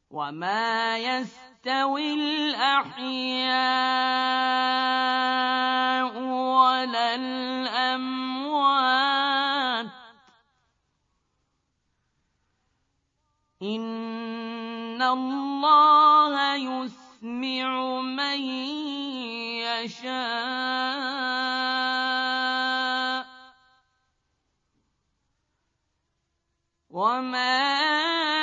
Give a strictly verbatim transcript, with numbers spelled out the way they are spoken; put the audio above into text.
وما يستوي الأحياء ولا الأموات إن الله يسمع من يشاء وما